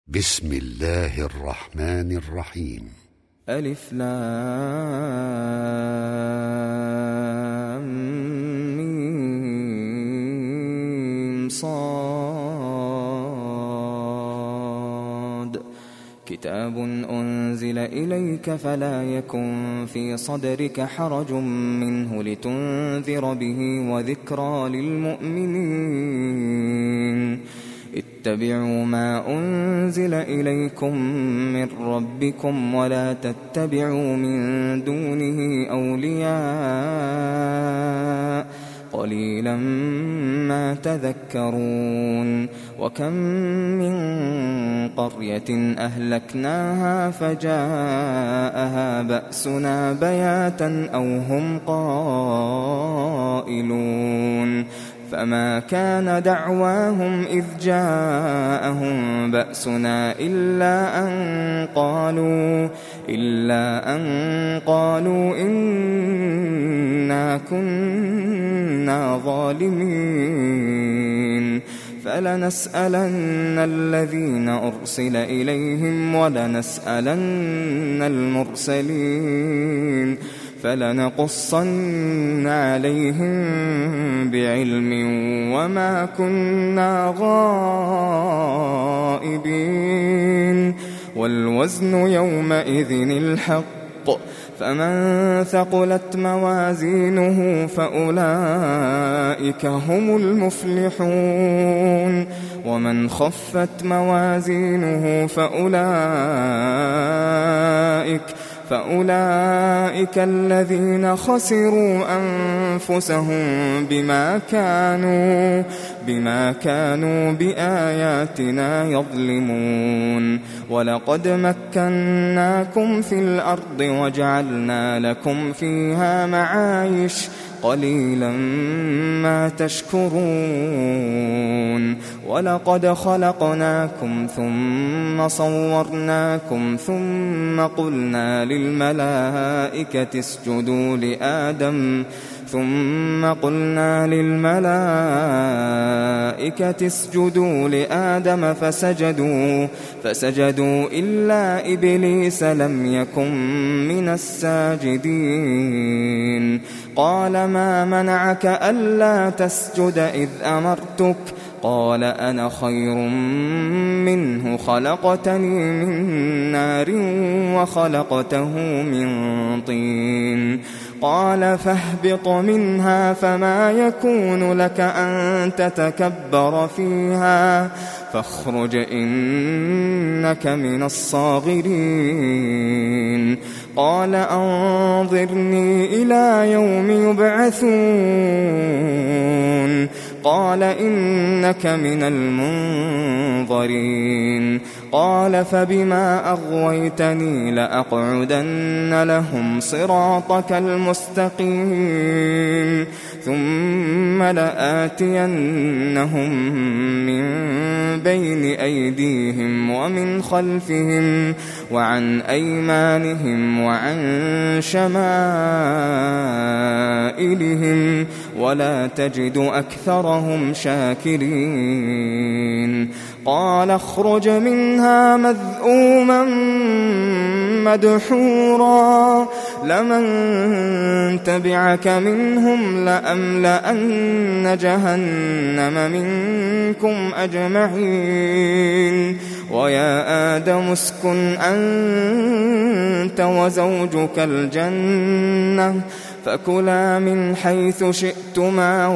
بسم الله الرحمن الرحيم. ألف لام ميم صاد. كتاب أنزل إليك فلا يكن في صدرك حرج منه لتنذر به وذكرى للمؤمنين. اتبعوا ما أنزل إليكم من ربكم ولا تتبعوا من دونه أولياء قليلا ما تذكرون. وكم من قرية أهلكناها فجاءها بأسنا بياتا أو هم قائلون. فما كان دعواهم إذ جاءهم بأسنا إلا أن قالوا إنا كنا ظالمين. فلنسألن الذين أرسل إليهم ولنسألن المرسلين فلنقصن عليهم بعلم وما كنا غائبين. والوزن يومئذ الحق فمن ثقلت موازينه فأولئك هم المفلحون. ومن خفت موازينه فأولئك الذين خسروا أنفسهم بما كانوا بآياتنا يظلمون. ولقد مكناكم في الأرض وجعلنا لكم فيها معايش قليلا ما تشكرون. ولقد خلقناكم ثم صورناكم ثم قلنا للملائكة اسجدوا لآدم فسجدوا إلا إبليس لم يكن من الساجدين. قال ما منعك ألا تسجد إذ أمرتك؟ قال أنا خير منه خلقتني من نار وخلقته من طين. قال فاهبط منها فما يكون لك أن تتكبر فيها فاخرج إنك من الصاغرين. قال أنظرني إلى يوم يبعثون. قال إنك من المنظرين. قال فبما أغويتني لأقعدن لهم صراطك المستقيم ثم لآتينهم من بين أيديهم ومن خلفهم وعن أيمانهم وعن شمائلهم ولا تجد أكثرهم شاكرين. قال اخرج منها مذءوما مدحورا لمن تبعك منهم لأملأن جهنم منكم أجمعين. ويا آدم اسكن أنت وزوجك الجنة فكلا من حيث شئتما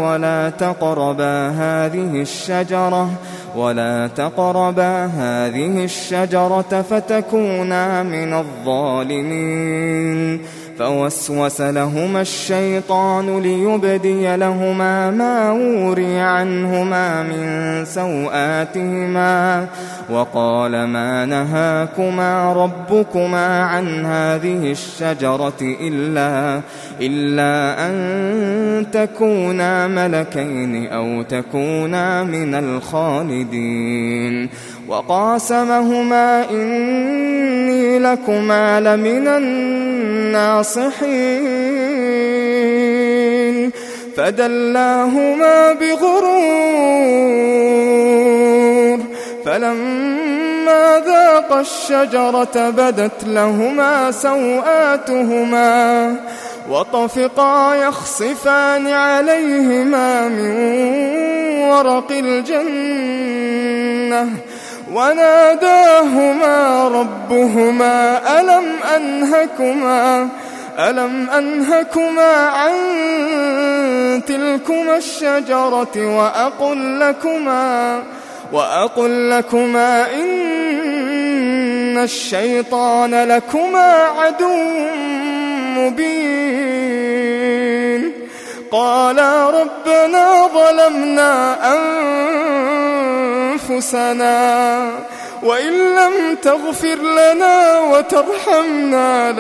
ولا تقربا هذه الشجرة فتكونا من الظالمين. فوسوس لهما الشيطان ليبدي لهما ما وري عنهما من سوآتهما وقال ما نهاكما ربكما عن هذه الشجرة إلا أن تكونا ملكين أو تكونا من الخالدين. وقاسمهما إني لكما لمن الناصحين فدلاهما بغرور فلما فلما ذاقا الشجرة بدت لهما سوآتهما وطفقا يخصفان عليهما من ورق الجنة وناداهما ربهما ألم أنهكما عن تلكما الشجرة وأقل لكما إن الشيطان لكما عدو مبين قالا ربنا ظلمنا أنفسنا وإن لم تغفر لنا وترحمنا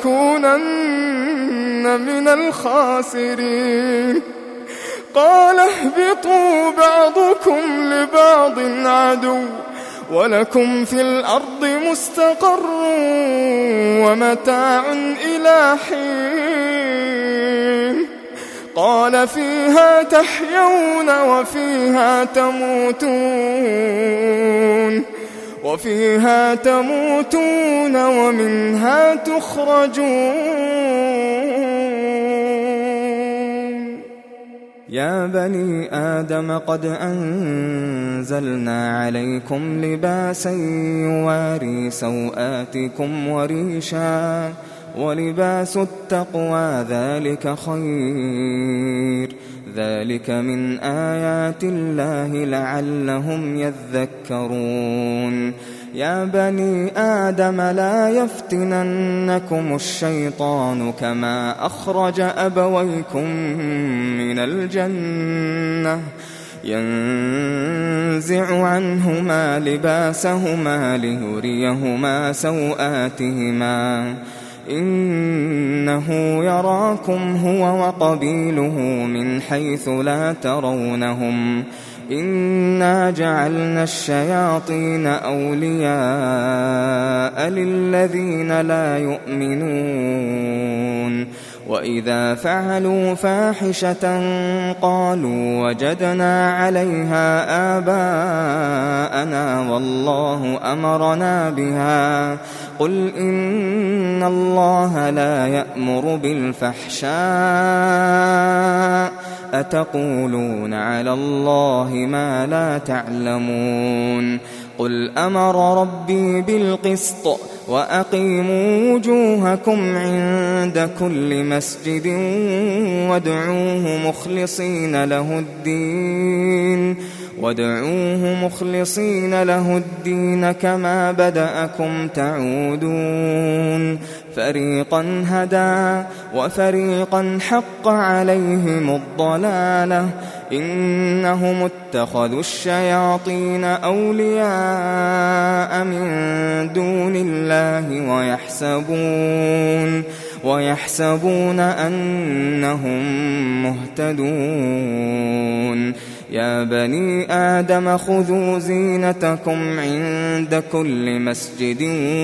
لنكونن من الخاسرين قال اهبطوا بعضكم لبعض عدو ولكم في الأرض مستقر ومتاع إلى حين قال فيها تحيون وفيها تموتون ومنها تخرجون يا بني آدم قد أنزلنا عليكم لباسا يواري سوآتكم وريشا ولباس التقوى ذلك خير ذلك من آيات الله لعلهم يذكرون يا بني آدم لا يفتننكم الشيطان كما أخرج أبويكم من الجنة ينزع عنهما لباسهما ليريهما سوآتهما إنه يراكم هو وقبيله من حيث لا ترونهم إنا جعلنا الشياطين أولياء للذين لا يؤمنون وإذا فعلوا فاحشة قالوا وجدنا عليها آباءنا والله أمرنا بها قل إن الله لا يأمر بالفحشاء أتقولون على الله ما لا تعلمون قل أمر ربي بالقسط وأقيموا وجوهكم عند كل مسجد وادعوه مخلصين له الدين كما بدأكم تعودون فريقا هدى وفريقا حق عليهم الضلالة إنهم اتخذوا الشياطين أولياء من دون الله ويحسبون أنهم مهتدون يا بني آدم خذوا زينتكم عند كل مسجد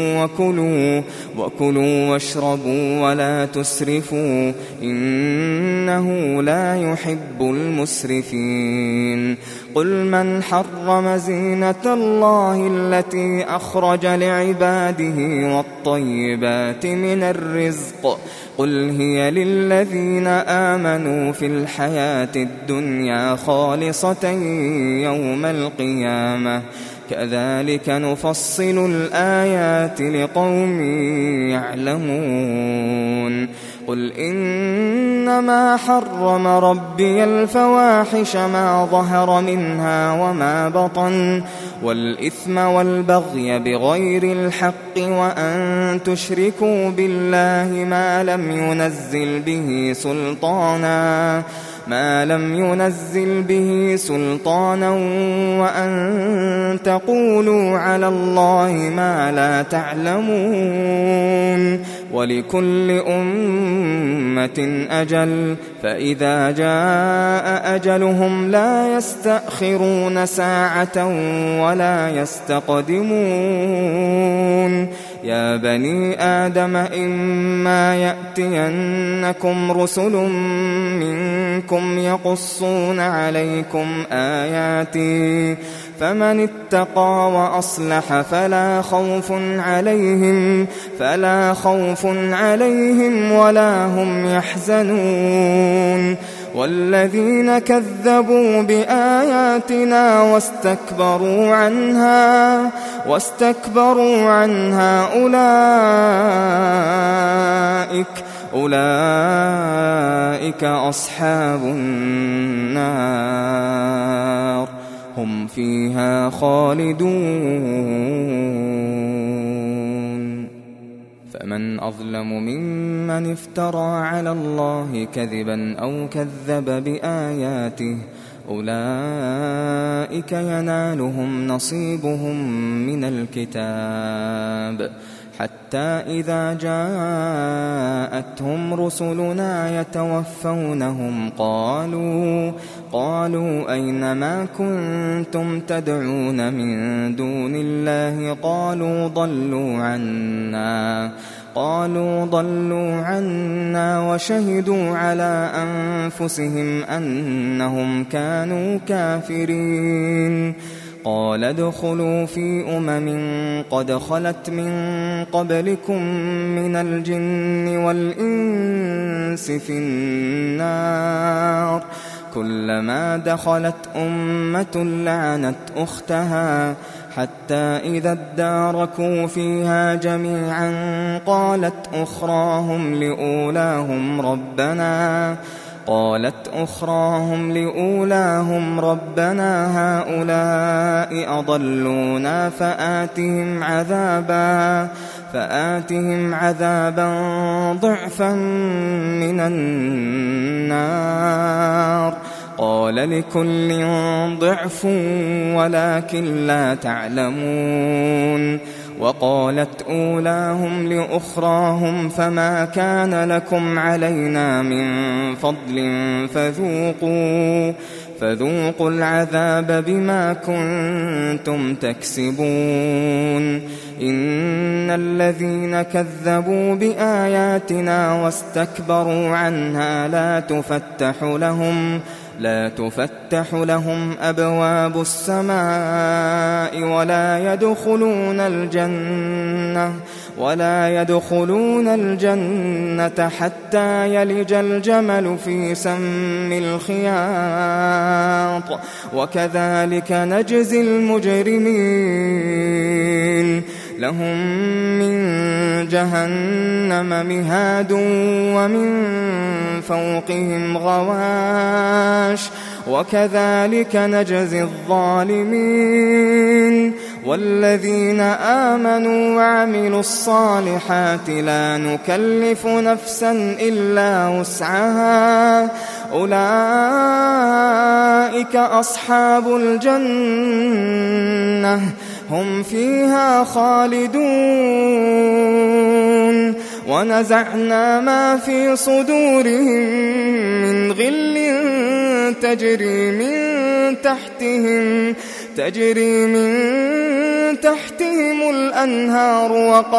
وكلوا واشربوا ولا تسرفوا إنه لا يحب المسرفين قل من حرم زينة الله التي أخرج لعباده والطيبات من الرزق قل هي للذين آمنوا في الحياة الدنيا خالصة يوم القيامة كذلك نفصل الآيات لقوم يعلمون قل إنما حرم ربي الفواحش ما ظهر منها وما بطن والإثم والبغي بغير الحق وأن تشركوا بالله ما لم ينزل به سلطانا وأن تقولوا على الله ما لا تعلمون ولكل أمة أجل فإذا جاء أجلهم لا يستأخرون ساعة ولا يستقدمون يا بني آدم إما يأتينكم رسل منكم يقصون عليكم آياتي فمن اتقى وأصلح فلا خوف عليهم ولا هم يحزنون. والذين كذبوا بآياتنا واستكبروا عنها أولئك أصحاب النار هم فيها خالدون. فمن أظلم ممن افترى على الله كذبا أو كذب بآياته أولئك ينالهم نصيبهم من الكتاب حتى إذا جاءتهم رسلنا يتوفونهم قالوا أين ما كنتم تدعون من دون الله قالوا ضلوا عنا وشهدوا على أنفسهم أنهم كانوا كافرين. قال ادخلوا في قد خلت من قبلكم من الجن والإنس في النار كلما دخلت أمة لعنت أختها حتى إذا اداركوا فيها جميعا قالت أخراهم لأولاهم ربنا هؤلاء أضلونا فآتهم عذابا ضعفا من النار. قال لكل ضعف ولكن لا تعلمون. وقالت أولاهم لأخراهم فما كان لكم علينا من فضل فذوقوا العذاب بما كنتم تكسبون. إن الذين كذبوا بآياتنا واستكبروا عنها لا تفتح لهم أبواب السماء ولا يدخلون الجنة حتى يلج الجمل في سم الخياط وكذلك نجزي المجرمين. لهم من جهنم مهاد ومن فوقهم غواش وكذلك نجزي الظالمين. والذين آمنوا وعملوا الصالحات لا نكلف نفسا إلا وسعها أولئك أصحاب الجنة هم فيها خالدون. ونزعنا ما في صدورهم من غل تجري من تحتهم الأنهار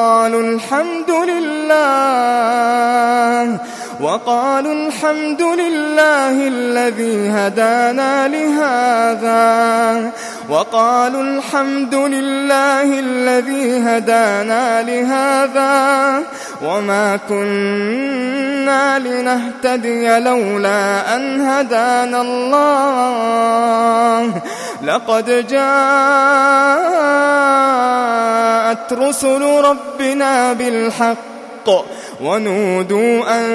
وقالوا الحمد لله الذي هدانا لهذا وما كنا لنهتدي لولا أن هدانا الله لقد جاءت رسل ربنا بالحق ونودوا أن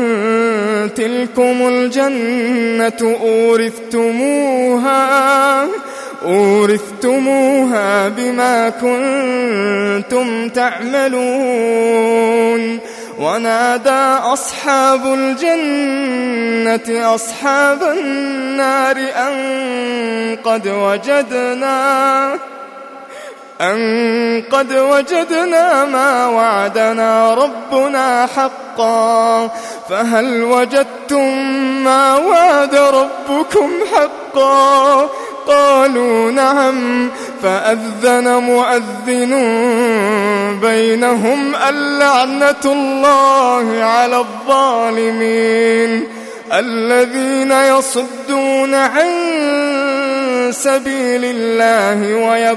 تلكم الجنة أورثتموها بما كنتم تعملون. ونادى أصحاب الجنة أصحاب النار أن قد وجدنا ما وعدنا ربنا حقا فهل وجدتم ما وعد ربكم حقا؟ قالوا نعم. فأذن مؤذن بينهم اللعنة الله على الظالمين الذين يصدون عن سبيل الله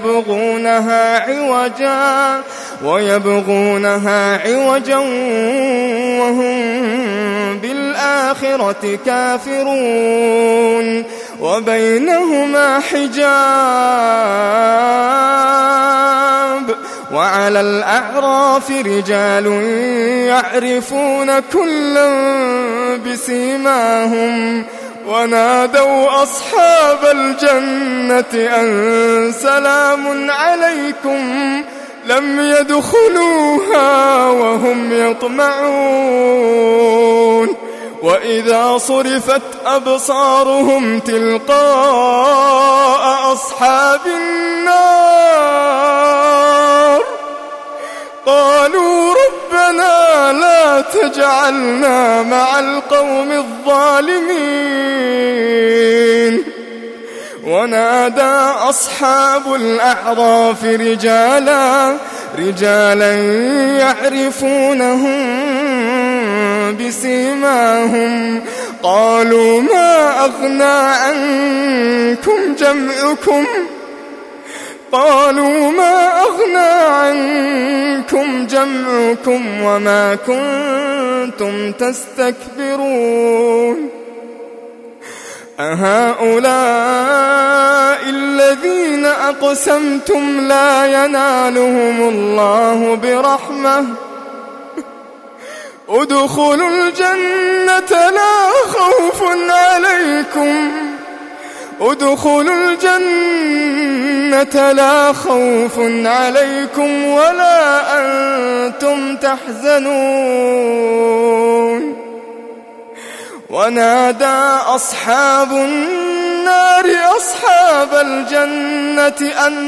ويبغونها عوجا وهم بالآخرة كافرون وبينهما حجاب وعلى الأعراف رجال يعرفون كلا بسيماهم ونادوا أصحاب الجنة أن سلام عليكم لم يدخلوها وهم يطمعون وإذا صرفت أبصارهم تلقاء أصحاب النار قالوا ربنا لا تجعلنا مع القوم الظالمين ونادى أصحاب الأعراف رجالا يعرفونهم بسيماهم قالوا ما أغنى عنكم جمعكم وما كنتم تستكبرون أهؤلاء الذين أقسمتم لا ينالهم الله برحمة ادخلوا الجنة لا خوف عليكم ولا أنتم تحزنون ونادى أصحاب النار أصحاب الجنة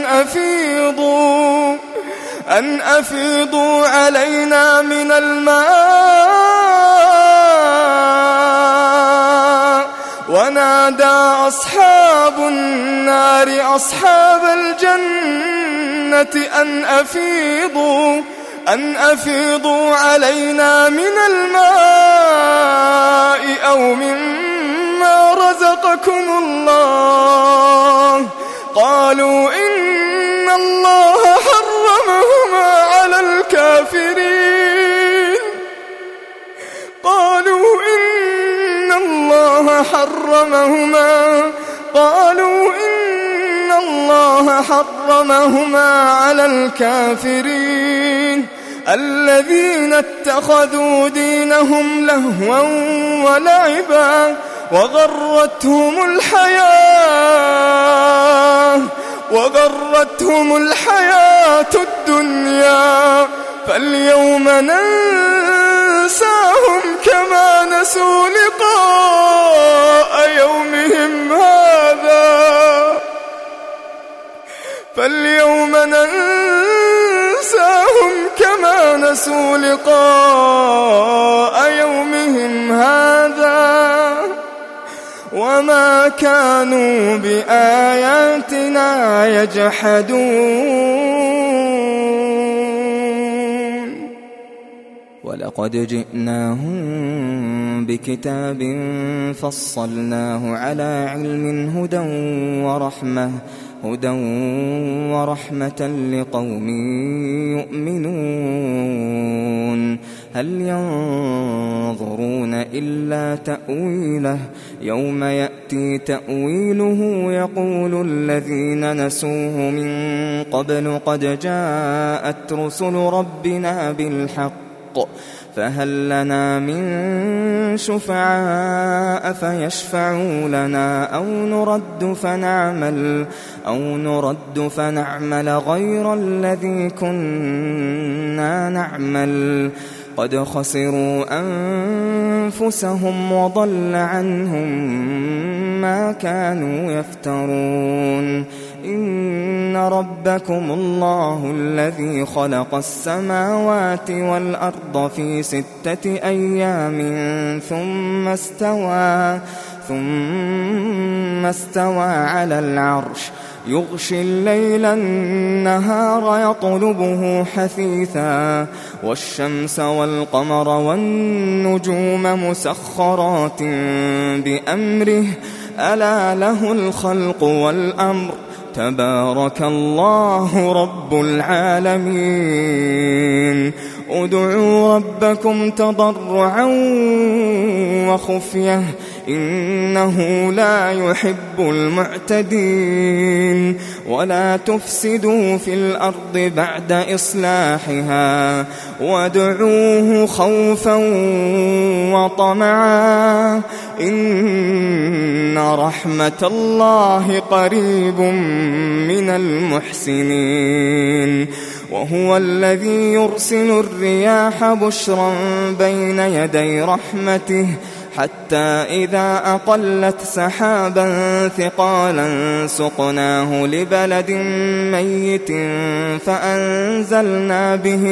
أن أفيضوا علينا من الماء ونادى أصحاب النار أصحاب الجنة أن أفيضوا علينا من الماء أو مما رزقكم الله قالوا إن الله حرمهما على الكافرين الذين اتخذوا دينهم لهوا ولعبا وغرتهم الحياة الدنيا فاليوم ننساهم كما نسوا لقاء يومهم هذا وما كانوا بآياتنا يجحدون ولقد جئناهم بكتاب فصلناه على علم هدى ورحمة لقوم يؤمنون هل ينظرون إلا تأويله يوم يأتي تأويله يقول الذين نسوه من قبل قد جاءت رسل ربنا بالحق فهل لنا من شفعاء فيشفعوا لنا أو نرد فنعمل غير الذي كنا نعمل قد خسروا أنفسهم وضل عنهم ما كانوا يفترون إن ربكم الله الذي خلق السماوات والأرض في 6 أيام ثم استوى على العرش يغشي الليل النهار يطلبه حثيثا والشمس والقمر والنجوم مسخرات بأمره ألا له الخلق والأمر تبارك الله رب العالمين ادعوا ربكم تضرعا وخفية إنه لا يحب المعتدين ولا تفسدوا في الأرض بعد إصلاحها وادعوه خوفا وطمعا إن رحمة الله قريب من المحسنين وهو الذي يرسل الرياح بشرا بين يدي رحمته حتى إذا أقلت سحابا ثقالا سقناه لبلد ميت فأنزلنا به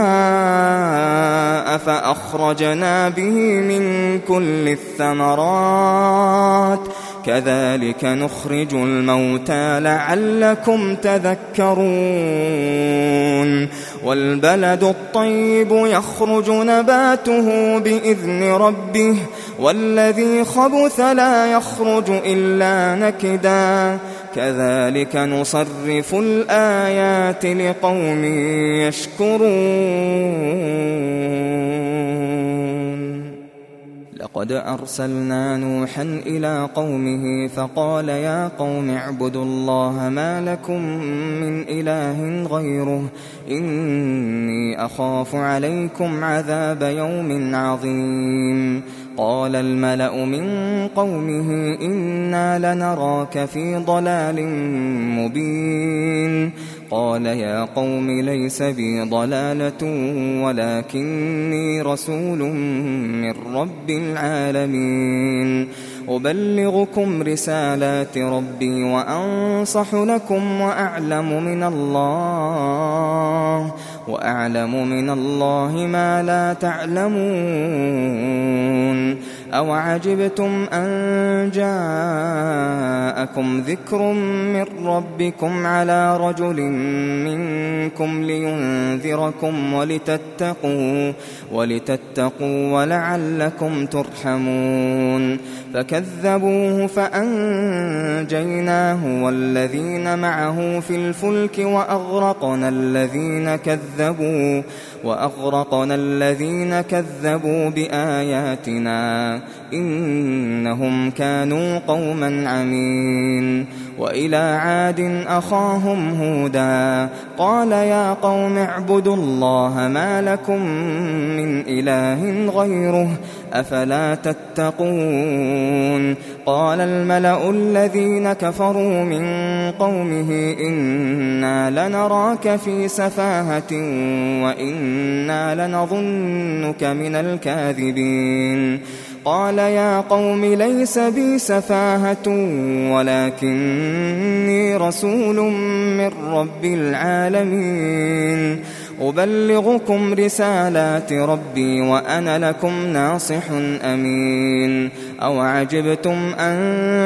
الماء فأخرجنا به من كل الثمرات كذلك نخرج الموتى لعلكم تذكرون والبلد الطيب يخرج نباته بإذن ربه والذي خبث لا يخرج إلا نكدا كذلك نصرف الآيات لقوم يشكرون لقد أرسلنا نوحا إلى قومه فقال يا قوم اعبدوا الله ما لكم من إله غيره إني أخاف عليكم عذاب يوم عظيم قال الملأ من قومه إنا لنراك في ضلال مبين قال يا قوم ليس بي ضلالة ولكني رسول من رب العالمين أبلغكم رسالات ربي وأنصح لكم وأعلم من الله ما لا تعلمون أوعجبتم أن جاءكم ذكر من ربكم على رجل منكم لينذركم ولتتقوا ولعلكم ترحمون فكذبوه فأنجيناه والذين معه في الفلك وأغرقنا الذين كذبوا بآياتنا إنهم كانوا قوما عمين وإلى عاد أخاهم هودا قال يا قوم اعبدوا الله ما لكم من إله غيره أفلا تتقون قال الملأ الذين كفروا من قومه إنا لنراك في سفاهة وإنا لنظنك من الكاذبين قال يا قوم ليس بي سفاهة ولكني رسول من رب العالمين أبلغكم رسالات ربي وأنا لكم ناصح أمين أوعجبتم أن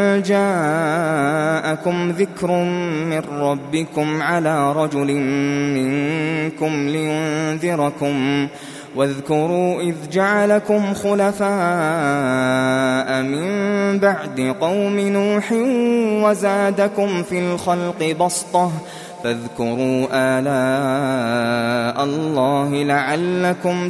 جاءكم ذكر من ربكم على رجل منكم لينذركم واذكروا إذ جعلكم خلفاء من بعد قوم نوح وزادكم في الخلق بسطة فاذكروا آلاء الله لعلكم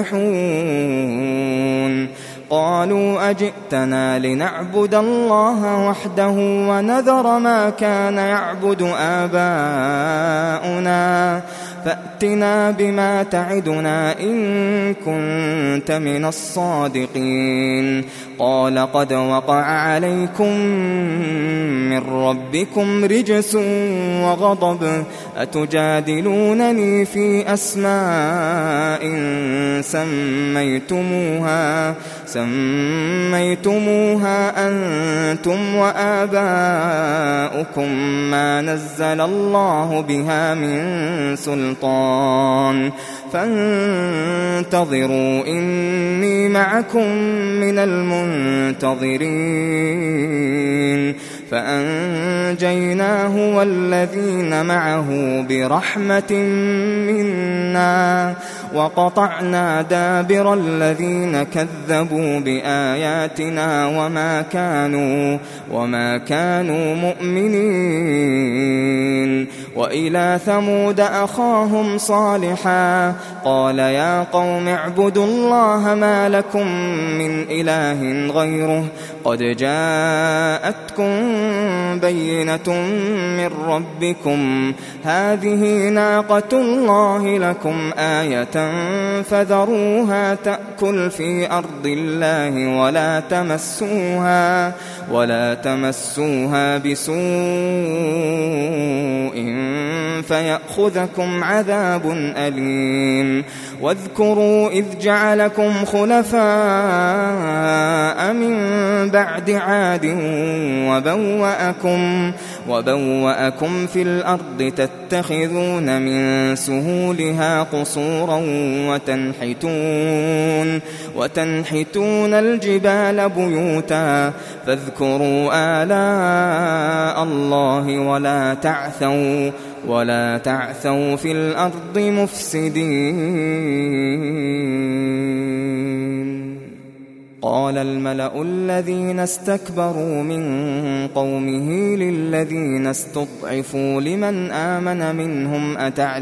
تفلحون قالوا أجئتنا لنعبد الله وحده ونذر ما كان يعبد آباؤنا فأتنا بما تعدنا إن كنت من الصادقين قال قد وقع عليكم من ربكم رجس وغضب أتجادلونني في أسماء سميتموها أنتم وآباؤكم ما نزل الله بها من سلطان فانتظروا إني معكم من المنتظرين فأنجيناه والذين معه برحمة منا وقطعنا دابر الذين كذبوا بآياتنا وما كانوا مؤمنين. وإلى ثمود أخاهم صالحا قال يا قوم اعبدوا الله ما لكم من إله غيره قد جاءتكم بينة من ربكم هذه ناقة الله لكم آية فذروها تأكل في أرض الله ولا تمسوها بسوء فيأخذكم عذاب أليم. واذكروا إذ جعلكم خلفاء من بعد عاد وبوأكم في الأرض تتخذون من سهولها قصورا وتنحتون الجبال بيوتا فاذكروا آلاء الله ولا تعثوا في الأرض مفسدين. قال الملأ الذين استكبروا من قومه للذين استضعفوا لمن آمن منهم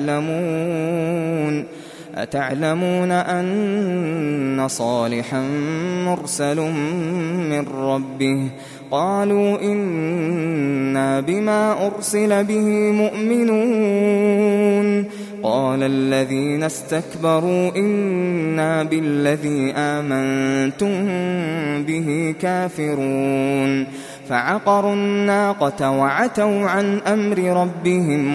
أتعلمون أن صالحا مرسل من ربه قالوا إنا بما أرسل به مؤمنون. قال الذين استكبروا إنا بالذي آمنتم به كافرون. فعقروا الناقة وعتوا عن أمر ربهم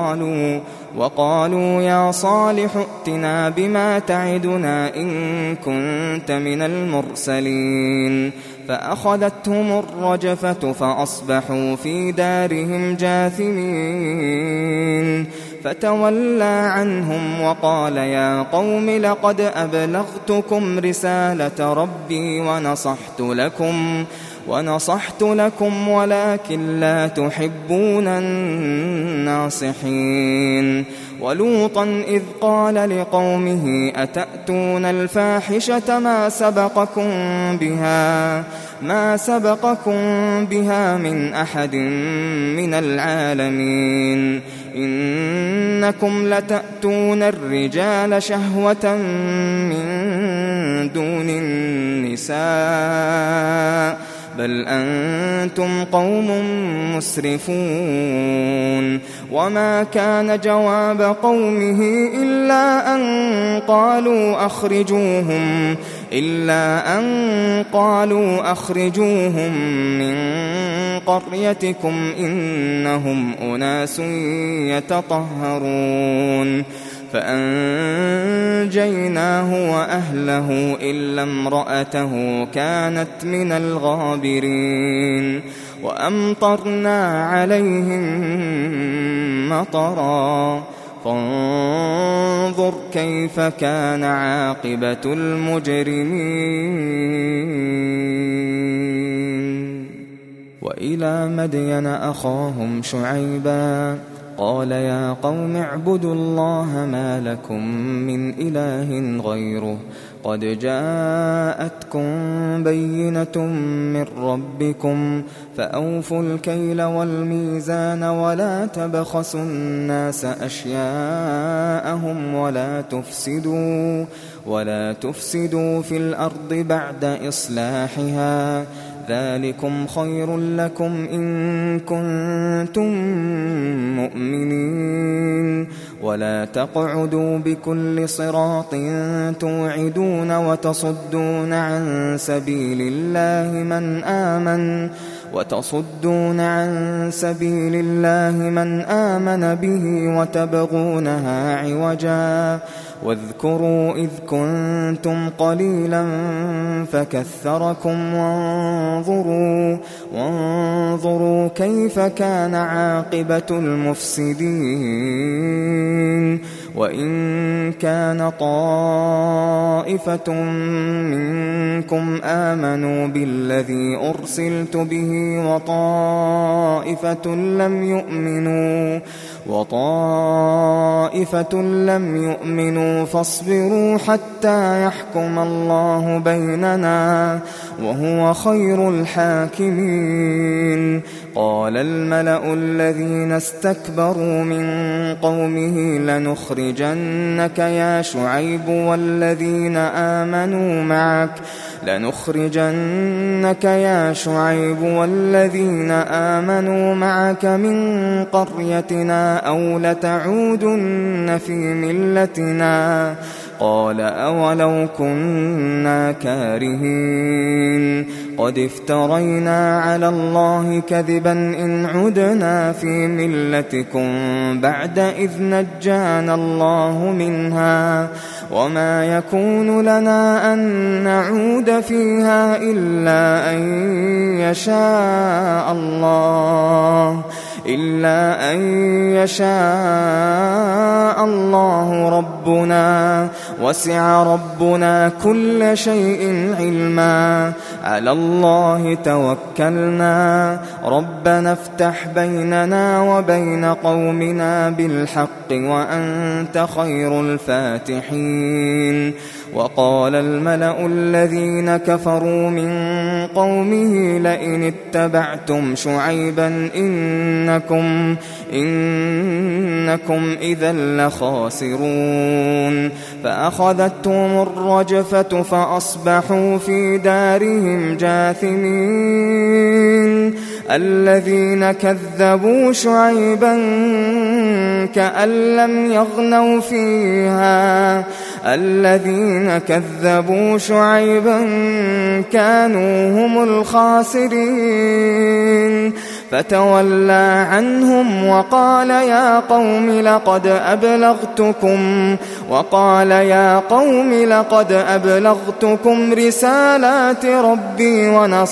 وقالوا يا صالح ائتنا بما تعدنا إن كنت من المرسلين. فأخذتهم الرجفة فأصبحوا في دارهم جاثمين. فتولى عنهم وقال يا قوم لقد أبلغتكم رسالة ربي ونصحت لكم ولكن لا تحبون الناصحين. ولوطا إذ قال لقومه أتأتون الفاحشة ما سبقكم بها من أحد من العالمين. إنكم لتأتون الرجال شهوة من دون النساء بل أنتم قوم مسرفون. وما كان جواب قومه إلا أن قالوا أخرجوهم من قريتكم إنهم أناس يتطهرون. فأنجيناه وأهله إلا امرأته كانت من الغابرين. وأمطرنا عليهم مطرا فانظر كيف كان عاقبة المجرمين. وإلى مدين أخاهم شعيبا قال يا قوم اعبدوا الله ما لكم من إله غيره قد جاءتكم بينة من ربكم فأوفوا الكيل والميزان ولا تبخسوا الناس أشياءهم ولا تفسدوا في الأرض بعد إصلاحها ذلكم خير لكم إن كنتم مؤمنين. ولا تقعدوا بكل صراط توعدون وتصدون عن سبيل الله من آمن به وتبغونها عوجا. واذكروا إذ كنتم قليلا فكثركم وانظروا كيف كان عاقبة المفسدين. وإن كان طائفة منكم آمنوا بالذي أرسلت به وطائفة لم يؤمنوا وطائفة لم يؤمنوا فاصبروا حتى يحكم الله بيننا وهو خير الحاكمين. قال الملأ الذين استكبروا من قومه لنخرجنك يا شعيب والذين آمنوا معك من قريتنا أو لتعودن في ملتنا. قال أولو كنا كارهين قد افترينا على الله كذبا إن عدنا في ملتكم بعد إذ نجانا الله منها وما يكون لنا أن نعود فيها إلا أن يشاء الله ربنا وسع ربنا كل شيء علما على الله توكلنا ربنا افتح بيننا وبين قومنا بالحق وأنت خير الفاتحين. وقال الملأ الذين كفروا من قومه لئن اتبعتم شعيبا إنكم إذا لخاسرون. فأخذتهم الرجفة فأصبحوا في دارهم جاثمين. الذين كذبوا شعيبا كأن لم يغنوا فيها الذين كذبوا شعيبا كانوا هم الخاسرين. فتولى عنهم وقال يا قوم لقد أبلغتكم رسالات ربي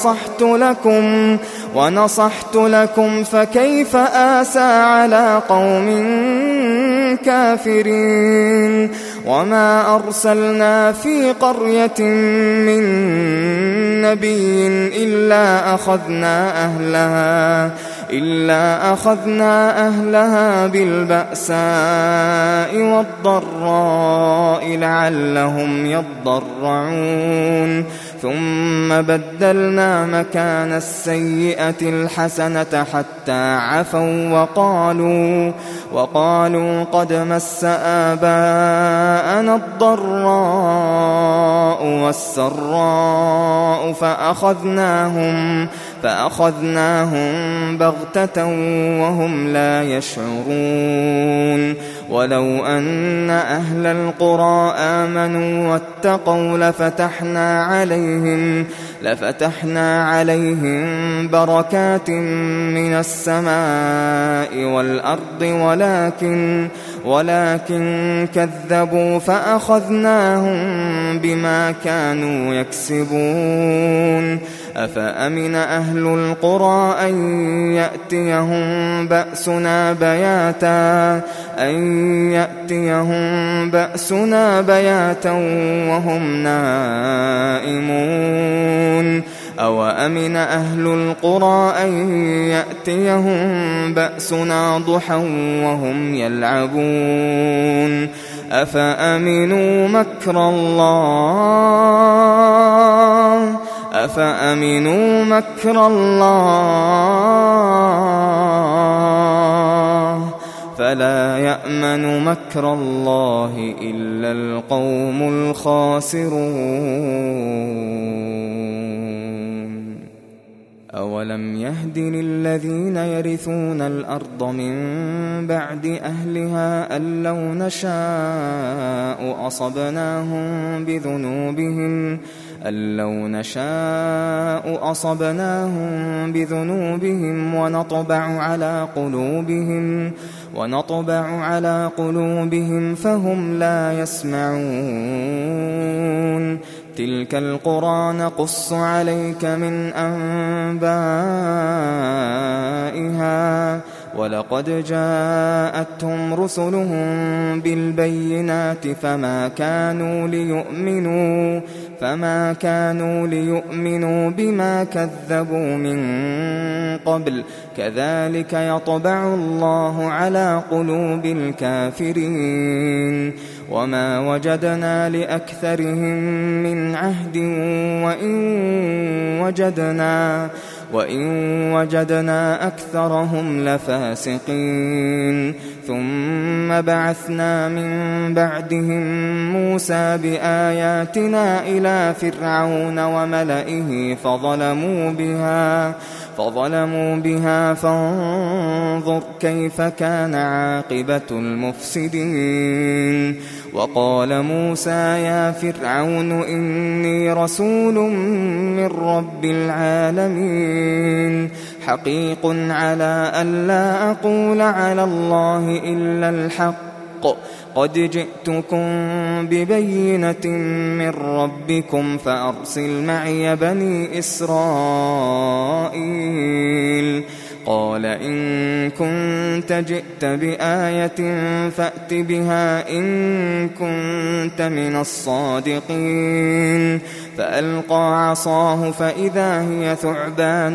ونصحت لكم فكيف آسى على قوم كافرين. وما أرسلنا في قرية من نبي إلا أخذنا أهلها بالبأساء والضراء لعلهم يضرعون. ثم بدلنا مكان السيئة الحسنة حتى عفوا وقالوا قد مس آباءنا الضراء والسراء فأخذناهم بغتة وهم لا يشعرون. ولو أن أهل القرى آمنوا واتقوا لفتحنا عليهم بركات من السماء والأرض ولكن كذبوا فأخذناهم بما كانوا يكسبون. أفأمن أهل القرى أن يأتيهم بأسنا بياتا وهم نائمون. أوأمن أهل القرى أن يأتيهم بأسنا ضحى وهم يلعبون. أفأمنوا مكر الله فلا يأمن مكر الله إلا القوم الخاسرون. أولم يهد للذين يرثون الأرض من بعد أهلها أن لو نشاء أصبناهم بذنوبهم ونطبع على قلوبهم فهم لا يسمعون. تلك القرى نقص عليك من أنبائها ولقد جاءتهم رسلهم بالبينات فما كانوا ليؤمنوا بما كذبوا من قبل كذلك يطبع الله على قلوب الكافرين وما وجدنا لأكثرهم من عهد وإن وجدنا أكثرهم لفاسقين ثم بعثنا من بعدهم موسى بآياتنا إلى فرعون وملئه فظلموا بها فانظر كيف كان عاقبة المفسدين وقال موسى يا فرعون إني رسول من رب العالمين حقيق على ألا أقول على الله إلا الحق قد جئتكم ببينة من ربكم فأرسل معي بني إسرائيل قال إن كنت جئت بآية فأت بها إن كنت من الصادقين فألقى عصاه فإذا هي ثعبان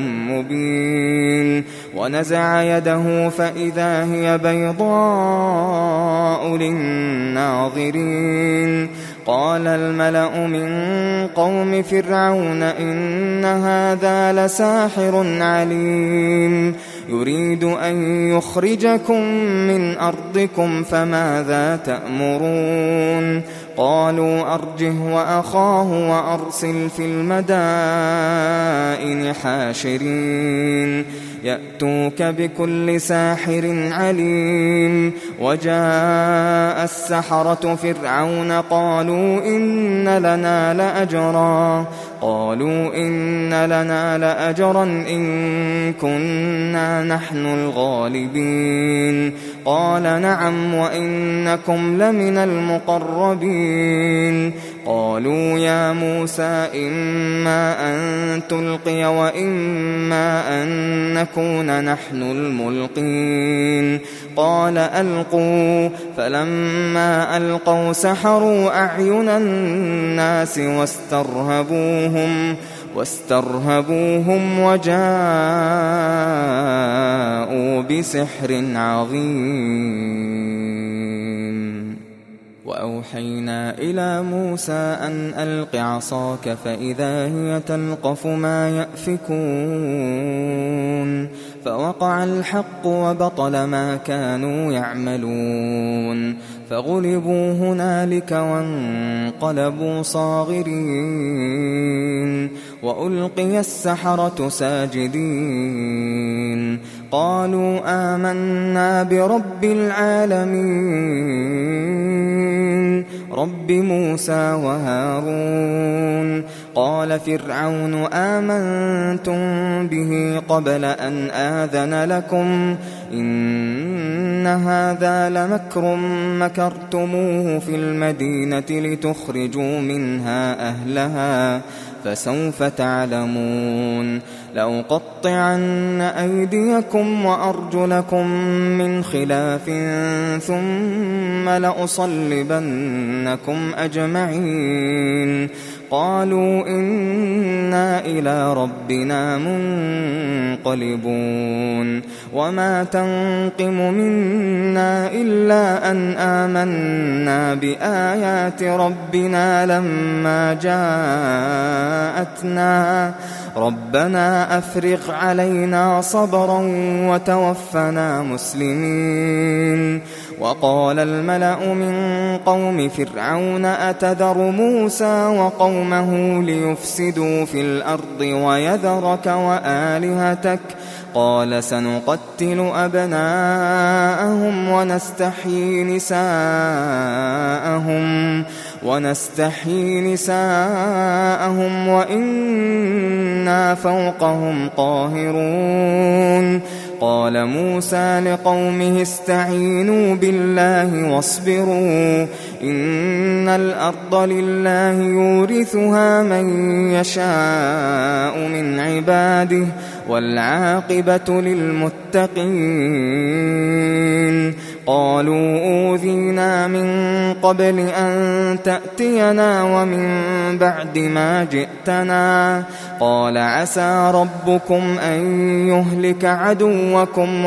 مبين ونزع يده فإذا هي بيضاء للناظرين قال الملأ من قوم فرعون إن هذا لساحر عليم يريد أن يخرجكم من أرضكم فماذا تأمرون قالوا أرجه وأخاه وأرسل في المدائن حاشرين يأتوك بكل ساحر عليم وجاء السحرة فرعون قالوا إن لنا لأجرا إن كنا نحن الغالبين قال نعم وإنكم لمن المقربين قالوا يا موسى إما أن تلقي وإما أن نكون نحن الملقين قال ألقوا فلما ألقوا سحروا أعين الناس واسترهبوهم وجاءوا بسحر عظيم وأوحينا إلى موسى أن ألق عصاك فإذا هي تلقف ما يأفكون فوقع الحق وبطل ما كانوا يعملون فغلبوا هنالك وانقلبوا صاغرين وألقي السحرة ساجدين قالوا آمنا برب العالمين رب موسى وهارون قال فرعون آمنتم به قبل أن آذن لكم إن هذا لمكر مكرتموه في المدينة لتخرجوا منها أهلها فسوف تعلمون لأقطعن أيديكم وأرجلكم من خلاف ثم لأصلبنكم أجمعين قالوا إنا إلى ربنا منقلبون وما تنقم منا إلا أن آمنا بآيات ربنا لما جاءتنا ربنا أفرغ علينا صبرا وتوفنا مسلمين وقال الملأ من قوم فرعون أتذر موسى وقومه ليفسدوا في الأرض ويذرك وآلهتك قال سنقتل أبناءهم ونستحيي نساءهم وإنا فوقهم قاهرون قال موسى لقومه استعينوا بالله واصبروا إن الأرض لله يورثها من يشاء من عباده والعاقبة للمتقين قالوا أوذينا من قبل أن تأتينا ومن بعد ما جئتنا قال عسى ربكم أن يهلك عدوكم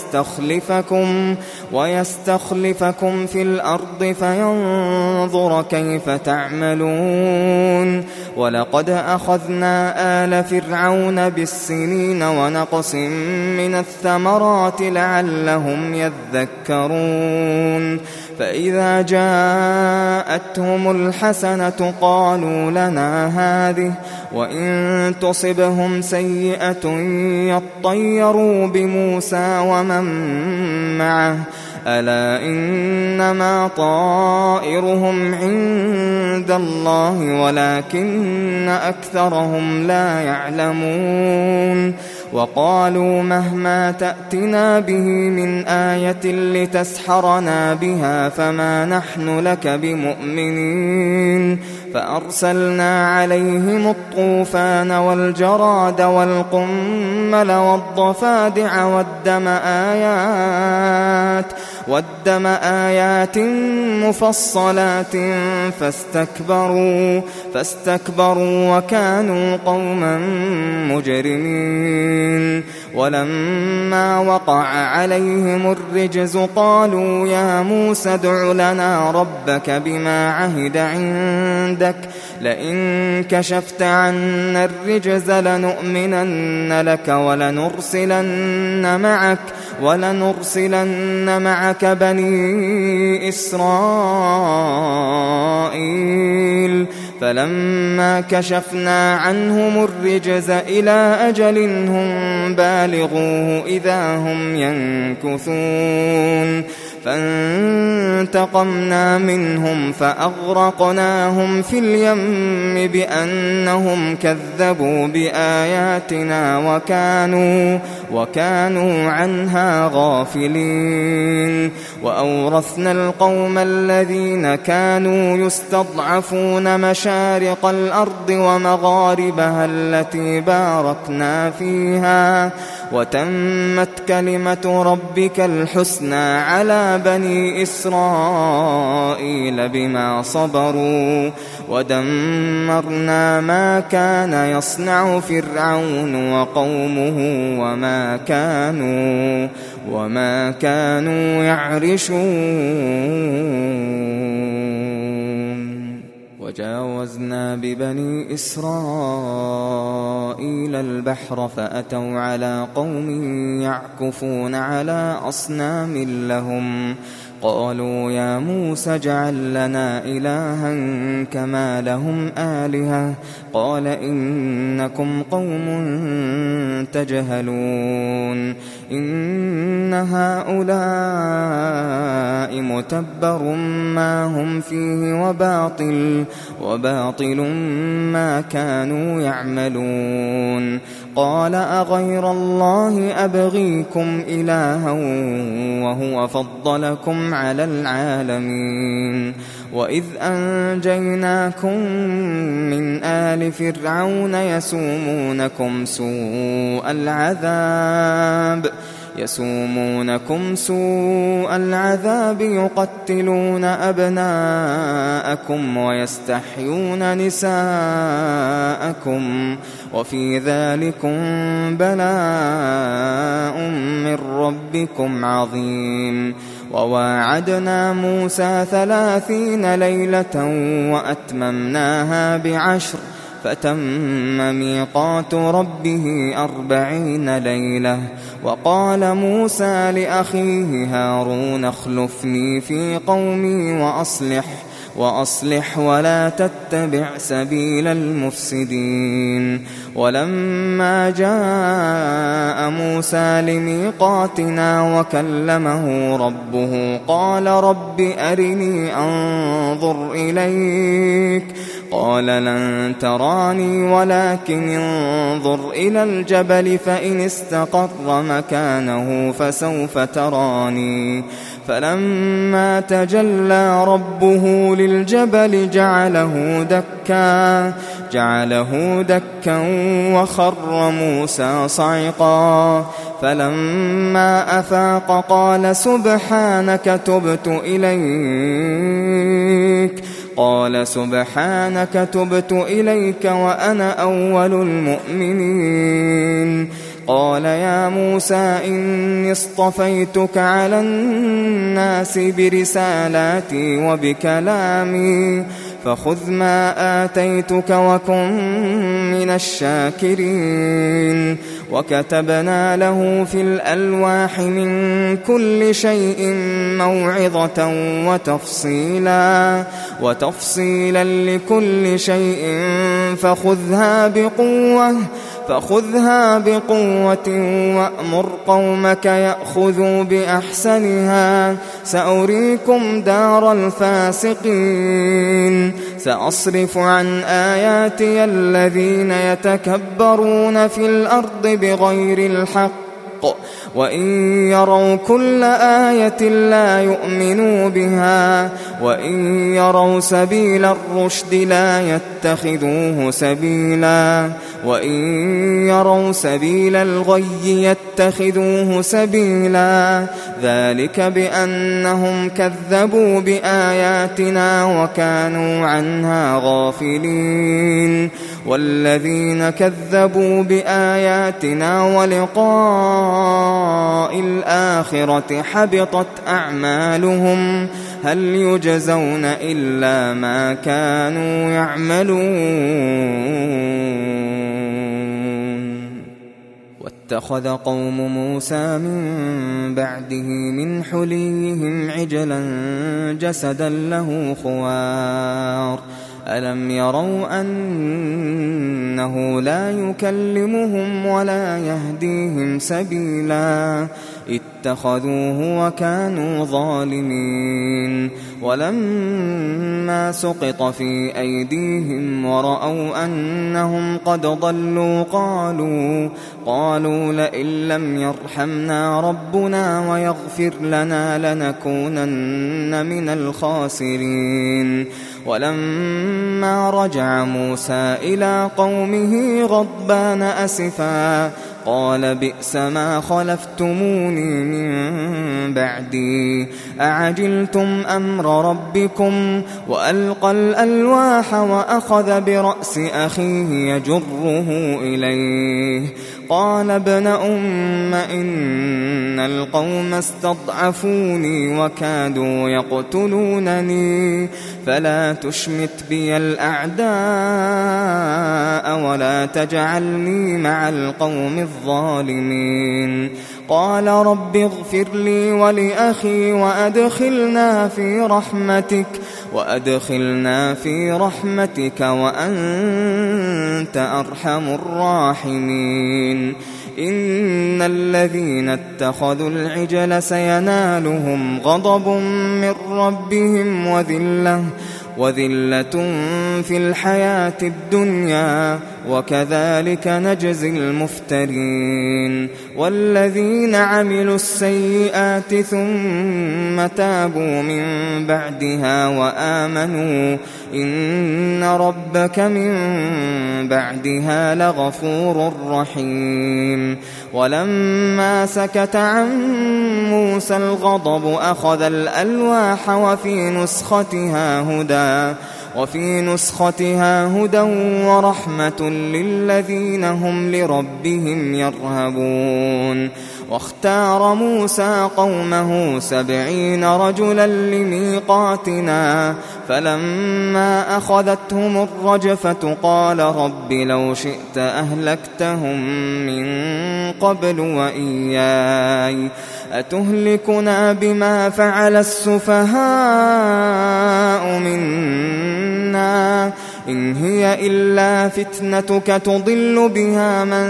ويستخلفكم في الأرض فينظر كيف تعملون ولقد أخذنا آل فرعون بالسنين ونقص من الثمرات لعلهم يذكرون فإذا جاءتهم الحسنة قالوا لنا هذه وإن تصبهم سيئة يطيروا بموسى ومن معه ألا إنما طائرهم عند الله ولكن أكثرهم لا يعلمون وقالوا مهما تأتنا به من آية لتسحرنا بها فما نحن لك بمؤمنين فأرسلنا عليهم الطوفان والجراد والقمل والضفادع والدم آيات مفصلات فاستكبروا وكانوا قوما مجرمين ولما وقع عليهم الرجز قالوا يا موسى ادع لنا ربك بما عهد عندك لئن كشفت عنا الرجز لنؤمنن لك ولنرسلن معك بني إسرائيل فلما كشفنا عنهم الرجز إلى أجل هم بالغوه إذا هم ينكثون فانتقمنا منهم فأغرقناهم في اليم بأنهم كذبوا بآياتنا وكانوا عنها غافلين وأورثنا القوم الذين كانوا يستضعفون مشارق الأرض ومغاربها التي باركنا فيها وتمت كلمة ربك الحسنى على بني إسرائيل بما صبروا ودمرنا ما كان يصنع فرعون وقومه وما كانوا يعرشون وجاوزنا ببني إسرائيل البحر فأتوا على قوم يعكفون على أصنام لهم قالوا يا موسى اجعل لنا إلها كما لهم آلهة قال إنكم قوم تجهلون إن هؤلاء متبر ما هم فيه وباطل ما كانوا يعملون قال أغير الله أبغيكم إلها وهو فضلكم على العالمين وإذ أنجيناكم من آل فرعون يسومونكم سوء العذاب يقتلون أبناءكم ويستحيون نساءكم وفي ذلكم بلاء من ربكم عظيم وواعدنا موسى 30 ليلة وأتممناها ب10 فتم ميقات ربه 40 ليلة وقال موسى لأخيه هارون اخلفني في قومي وأصلح ولا تتبع سبيل المفسدين ولما جاء موسى لميقاتنا وكلمه ربه قال رب أرني أنظر إليك قال لن تراني ولكن انظر إلى الجبل فإن استقر مكانه فسوف تراني فلما تجلى ربه للجبل جعله دكا وخر موسى صعقا فلما أفاق قال سبحانك تبت إليك وأنا أول المؤمنين قال يا موسى إني اصطفيتك على الناس برسالاتي وبكلامي فخذ ما آتيتك وكن من الشاكرين وكتبنا له في الألواح من كل شيء موعظة وتفصيلا لكل شيء فخذها بقوة وأمر قومك يأخذوا بأحسنها سأريكم دار الفاسقين سأصرف عن آياتي الذين يتكبرون في الأرض بغير الحق وإن يروا كل آية لا يؤمنوا بها وإن يروا سبيل الرشد لا يتخذوه سبيلا وإن يروا سبيل الغي يتخذوه سبيلا ذلك بأنهم كذبوا بآياتنا وكانوا عنها غافلين والذين كذبوا بآياتنا ولقاء الآخرة حبطت أعمالهم هل يجزون إلا ما كانوا يعملون واتخذ قوم موسى من بعده من حليهم عجلا جسدا له خوار ألم يروا أنه لا يكلمهم ولا يهديهم سبيلا اتخذوه وكانوا ظالمين ولما سقط في أيديهم ورأوا أنهم قد ضلوا قالوا لئن لم يرحمنا ربنا ويغفر لنا لنكونن من الخاسرين ولما رجع موسى إلى قومه غضبان أسفا قال بئس ما خلفتموني من بعدي أعجلتم أمر ربكم وألقى الألواح وأخذ برأس أخيه يجره إليه قال ابن أم إن القوم استضعفوني وكادوا يقتلونني فلا تشمت بي الأعداء ولا تجعلني مع القوم الظالمين قال رب اغفر لي ولأخي وأدخلنا في رحمتك وأنت أرحم الراحمين إن الذين اتخذوا العجل سينالهم غضب من ربهم وذلة في الحياة الدنيا وكذلك نجزي المفترين والذين عملوا السيئات ثم تابوا من بعدها وآمنوا إن ربك من بعدها لغفور رحيم ولما سكت عن موسى الغضب أخذ الألواح وفي نسختها هدى ورحمة للذين هم لربهم يرهبون واختار موسى قومه 70 رجلا لميقاتنا فلما أخذتهم الرجفة قال رب لو شئت أهلكتهم من قبل وإياي أتهلكنا بما فعل السفهاء منا إن هي إلا فتنتك تضل بها من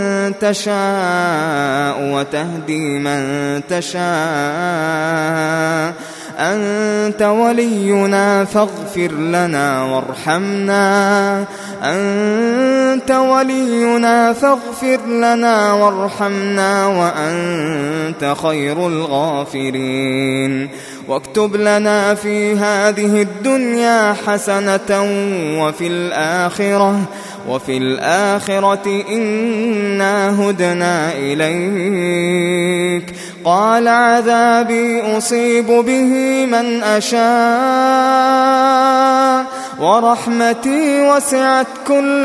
تشاء وتهدي من تشاء أنت ولينا فاغفر لنا وارحمنا أنت ولينا فاغفر لنا وارحمنا وأنت خير الغافرين واكتب لنا في هذه الدنيا حسنة وفي الآخرة إنا هدنا إليك قال عذابي أصيب به من أشاء ورحمتي وسعت كل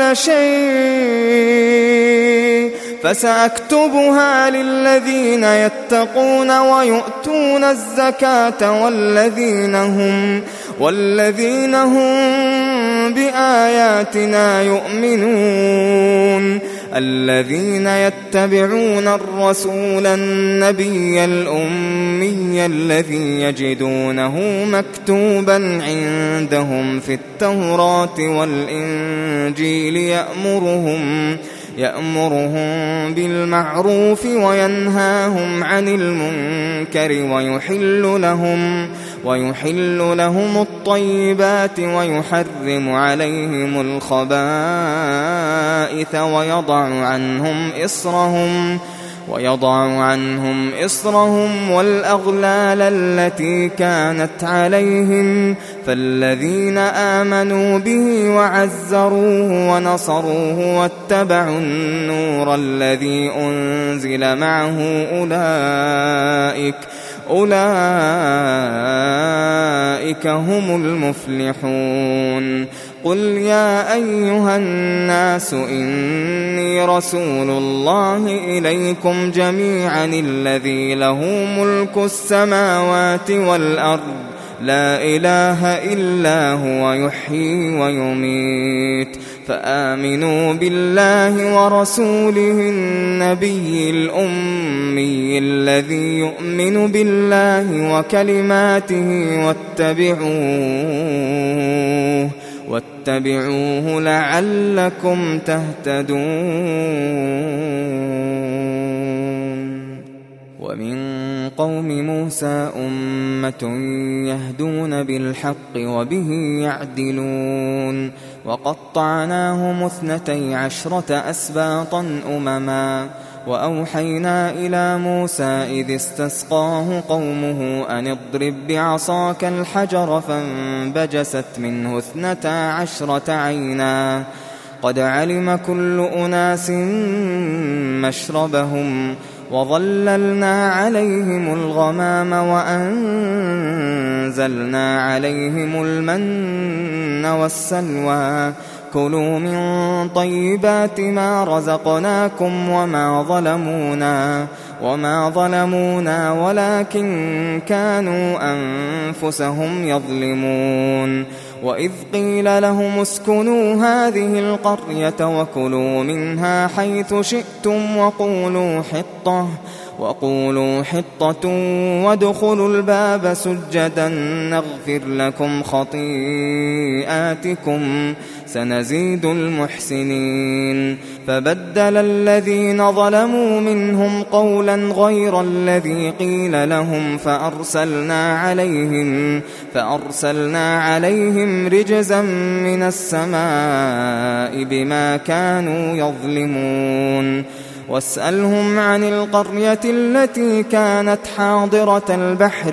شيء فسأكتبها للذين يتقون ويؤتون الزكاة والذين هم بآياتنا يؤمنون الذين يتبعون الرسول النبي الأمي الذي يجدونه مكتوبا عندهم في التوراة والإنجيل يأمرهم بالمعروف وينهاهم عن المنكر ويحل لهم الطيبات ويحرم عليهم الخبائث ويضع عنهم إصرهم والأغلال التي كانت عليهم فالذين آمنوا به وعزروه ونصروه واتبعوا النور الذي أنزل معه أولئك هم المفلحون قل يا أيها الناس إني رسول الله إليكم جميعا الذي له ملك السماوات والأرض لا إله إلا هو يحيي ويميت فآمنوا بالله ورسوله النبي الأمي الذي يؤمن بالله وكلماته واتبعوه لعلكم تهتدون ومن قوم موسى أمة يهدون بالحق وبه يعدلون وقطعناهم 12 أسباطا أمما وأوحينا إلى موسى إذ استسقاه قومه أن اضرب بعصاك الحجر فانبجست منه 12 عينا قد علم كل أناس مشربهم وظللنا عليهم الغمام وأنزلنا عليهم المن والسلوى كلوا من طيبات ما رزقناكم وما ظلمونا ولكن كانوا أنفسهم يظلمون وإذ قيل لهم اسكنوا هذه القرية وكلوا منها حيث شئتم وقولوا حطة وادخلوا الباب سجدا نغفر لكم خطيئاتكم سنزيد المحسنين فبدل الذين ظلموا منهم قولا غير الذي قيل لهم فأرسلنا عليهم رجزا من السماء بما كانوا يظلمون واسألهم عن القرية التي كانت حاضرة البحر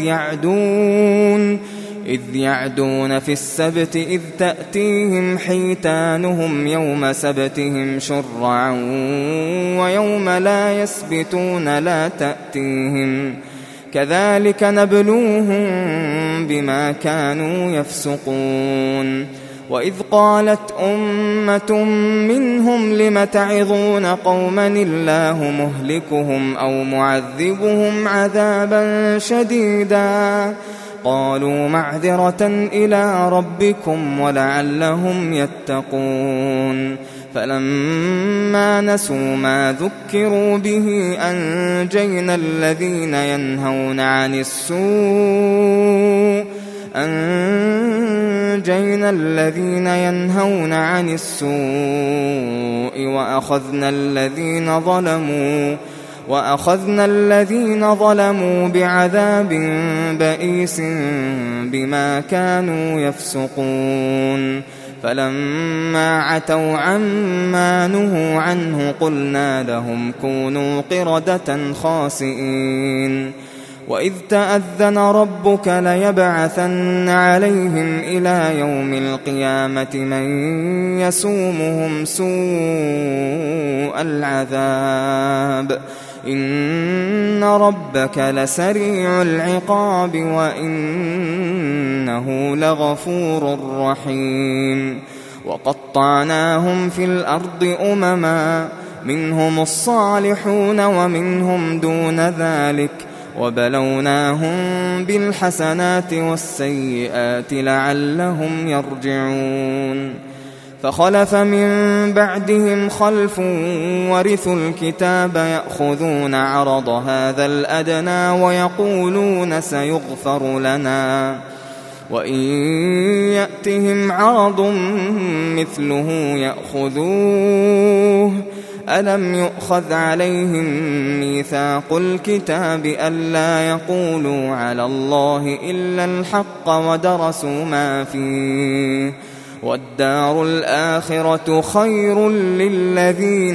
إذ يعدون في السبت إذ تأتيهم حيتانهم يوم سبتهم شرعا ويوم لا يسبتون لا تأتيهم كذلك نبلوهم بما كانوا يفسقون وإذ قالت أمة منهم لم تعظون قوما الله مهلكهم أو معذبهم عذابا شديدا قالوا معذرة إلى ربكم ولعلهم يتقون فلما نسوا ما ذكروا به أنجينا الذين ينهون عن السوء وأخذنا الذين ظلموا وأخذنا الذين ظلموا بعذاب بئيس بما كانوا يفسقون فلما عتوا عما نهوا عنه قلنا لهم كونوا قردة خاسئين وإذ تأذن ربك ليبعثن عليهم إلى يوم القيامة من يسومهم سوء العذاب إن ربك لسريع العقاب وإنه لغفور رحيم وقطعناهم في الأرض أمما منهم الصالحون ومنهم دون ذلك وبلوناهم بالحسنات والسيئات لعلهم يرجعون فخلف من بعدهم خلف ورثوا الكتاب يأخذون عرض هذا الأدنى ويقولون سيغفر لنا وإن يأتهم عرض مثله يأخذوه ألم يؤخذ عليهم ميثاق الكتاب ألا يقولوا على الله إلا الحق ودرسوا ما فيه والدار الآخرة خير للذين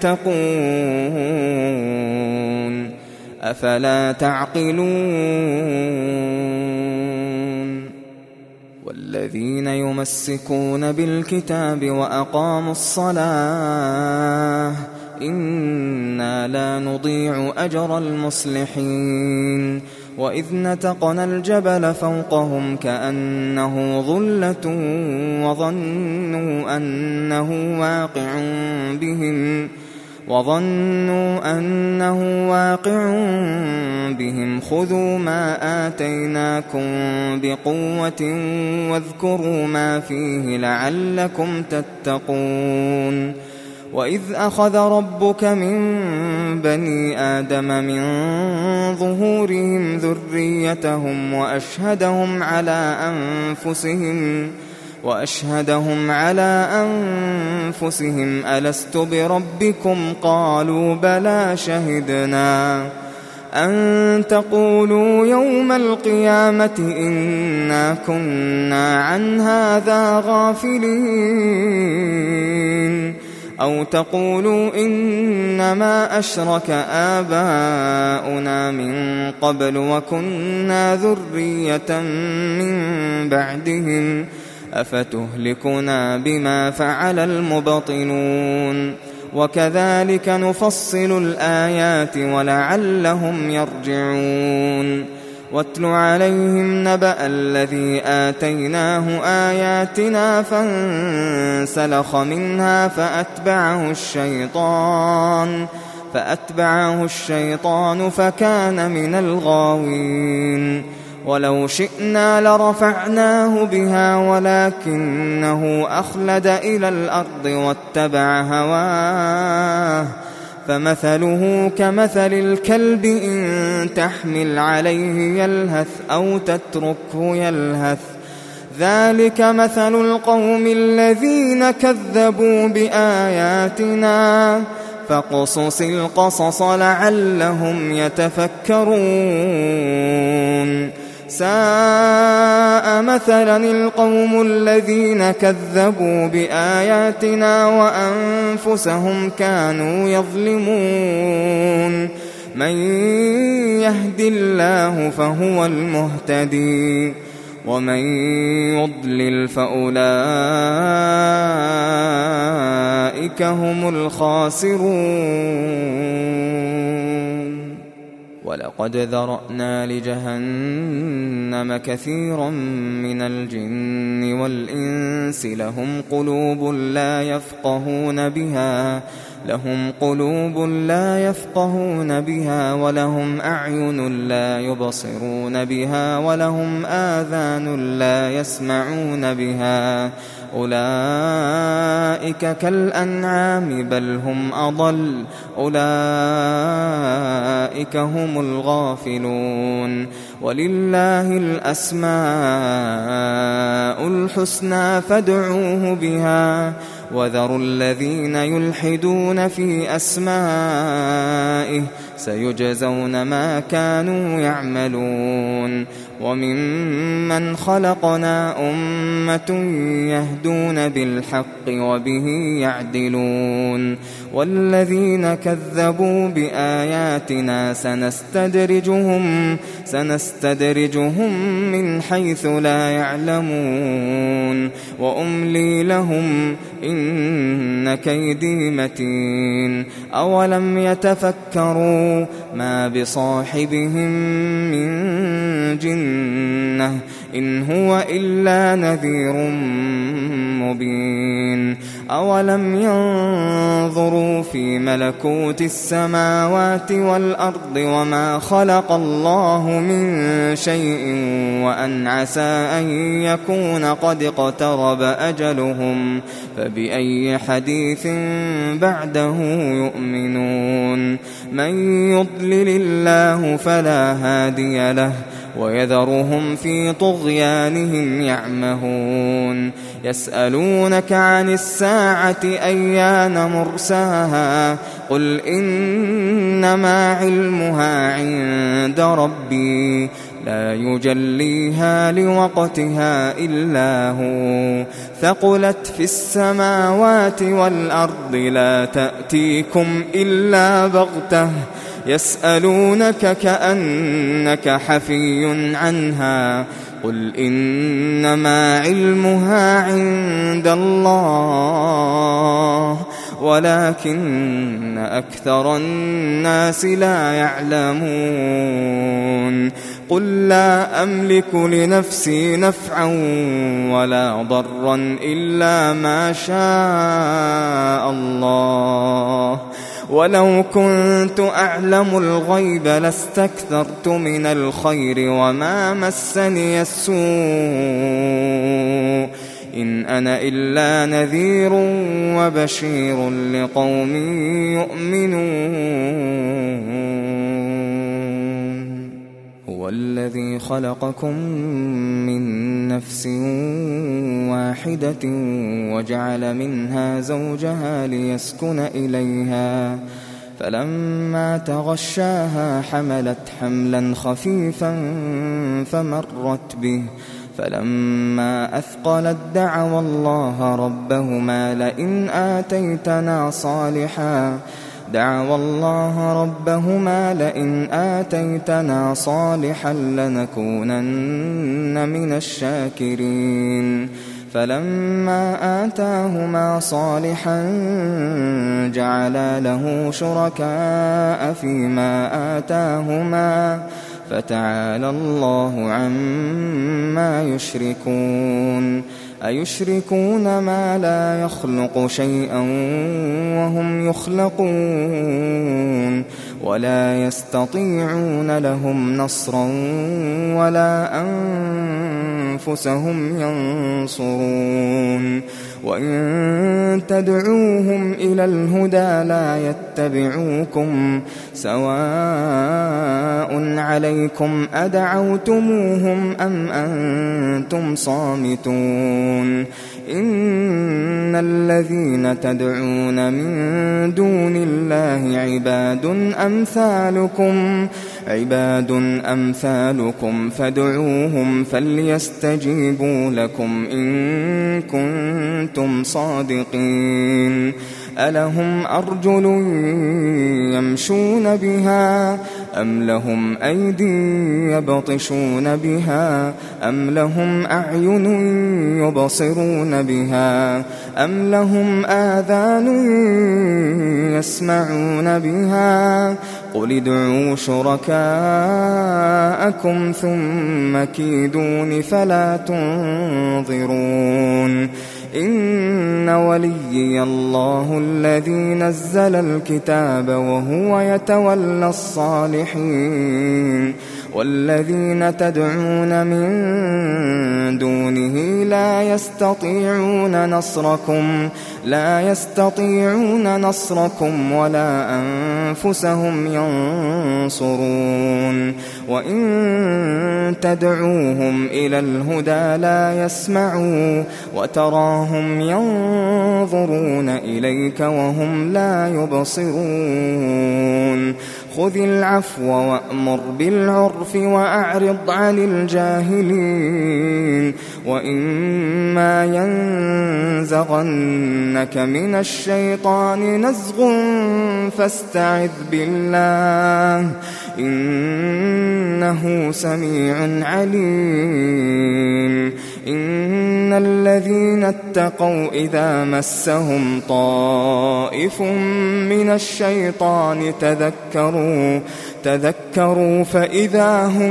يتقون أفلا تعقلون والذين يمسكون بالكتاب وأقاموا الصلاة إنا لا نضيع أجر المصلحين وإذ نتقنا الجبل فوقهم كأنه ظلة وظنوا أنه واقع بهم خذوا ما آتيناكم بقوة واذكروا ما فيه لعلكم تتقون وإذ أخذ ربك من بني آدم من ظهورهم ذريتهم وأشهدهم على أنفسهم ألست بربكم قالوا بلى شهدنا أن تقولوا يوم القيامة إنا كنا عن هذا غافلين أو تقولوا إنما أشرك آباؤنا من قبل وكنا ذرية من بعدهم أفتهلكنا بما فعل المبطلون وكذلك نفصل الآيات ولعلهم يرجعون واتل عليهم نبأ الذي آتيناه آياتنا فانسلخ منها فأتبعه الشيطان فكان من الغاوين ولو شئنا لرفعناه بها ولكنه أخلد إلى الأرض واتبع هواه فمثله كمثل الكلب إن تحمل عليه يلهث أو تتركه يلهث ذلك مثل القوم الذين كذبوا بآياتنا فاقصص القصص لعلهم يتفكرون ساء مثلا القوم الذين كذبوا بآياتنا وأنفسهم كانوا يظلمون من يهد الله فهو المهتدي ومن يضلل فأولئك هم الخاسرون ولقد ذرأنا لجهنم كثيرا من الجن والإنس لهم قلوب لا يفقهون بها ولهم أعين لا يبصرون بها ولهم آذان لا يسمعون بها أولئك كالأنعام بل هم أضل أولئك هم الغافلون ولله الأسماء الحسنى فادعوه بها وذروا الذين يلحدون في أسمائه سيجزون ما كانوا يعملون وممن خلقنا أمة يهدون بالحق وبه يعدلون والذين كذبوا بآياتنا سنستدرجهم من حيث لا يعلمون وأملي لهم إن كيدي متين أولم يتفكروا ما بصاحبهم من جنة إن هو إلا نذير مبين أولم ينظروا في ملكوت السماوات والأرض وما خلق الله من شيء وأن عسى أن يكون قد اقترب أجلهم فبأي حديث بعده يؤمنون من يضلل الله فلا هادي له ويذرهم في طغيانهم يعمهون يسألونك عن الساعة أيان مرساها قل إنما علمها عند ربي لا يجليها لوقتها إلا هو ثقلت في السماوات والأرض لا تأتيكم إلا بغتة يسألونك كأنك حفي عنها قل إنما علمها عند الله ولكن أكثر الناس لا يعلمون قل لا أملك لنفسي نفعا ولا ضرا إلا ما شاء الله ولو كنت أعلم الغيب لاستكثرت من الخير وما مسني السوء إن أنا إلا نذير وبشير لقوم يؤمنون هو الذي خلقكم من نفس واحدة وجعل منها زوجها ليسكن إليها فلما تغشاها حملت حملا خفيفا فمرت به فلما أثقلت دعوا الله ربهما لئن آتيتنا صالحا لنكونن من الشاكرين فلما آتاهما صالحا جعلا له شركاء فيما آتاهما فتعالى الله عما يشركون أيشركون ما لا يخلق شيئا وهم يخلقون ولا يستطيعون لهم نصرا ولا أنفسهم ينصرون وإن تدعوهم إلى الهدى لا يتبعوكم سواء عليكم أدعوتموهم أم أنتم صامتون إن الذين تدعون من دون الله عباد أمثالكم فادعوهم فليستجيبوا لكم إن كنتم صادقين ألهم أرجل يمشون بها أم لهم أيدي يبطشون بها أم لهم أعين يبصرون بها أم لهم آذان يسمعون بها قل ادعوا شركاءكم ثم كيدون فلا تنظرون إن وليي الله الذي نزل الكتاب وهو يتولى الصالحين والذين تدعون من دونه لا يستطيعون نصركم ولا أنفسهم ينصرون وإن تدعوهم إلى الهدى لا يسمعوا وتراهم ينظرون إليك وهم لا يبصرون خذ العفو وأمر بالعرف وأعرض عن الجاهلين وإما ينزغنك من الشيطان نزغ فاستعذ بالله إنه سميع عليم إن الذين اتقوا إذا مسهم طائف من الشيطان تذكروا فإذا هم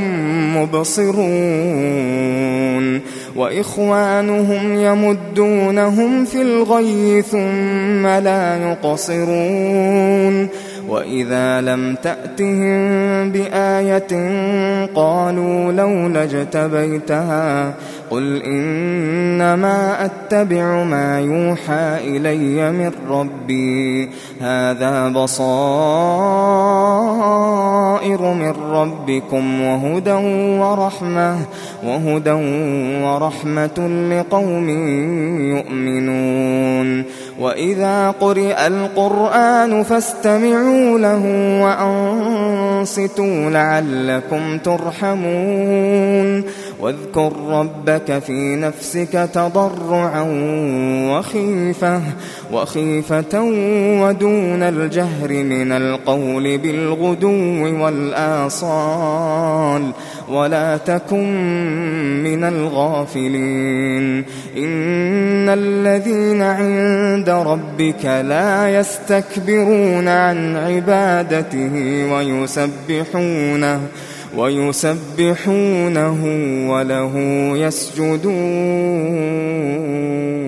مبصرون وإخوانهم يمدونهم في الغي ثم لا يقصرون وإذا لم تأتهم بآية قالوا لولا اجتبيتها قل إنما أتبع ما يوحى إلي من ربي هذا بصائر من ربكم وهدى ورحمة لقوم يؤمنون وإذا قرئ القرآن فاستمعوا له وأنصتوا لعلكم ترحمون واذكر ربك في نفسك تضرعا وخيفة ودون الجهر من القول بالغدو والآصال ولا تكن من الغافلين إن الذين عند ربك لا يستكبرون عن عبادته ويسبحونه وله يسجدون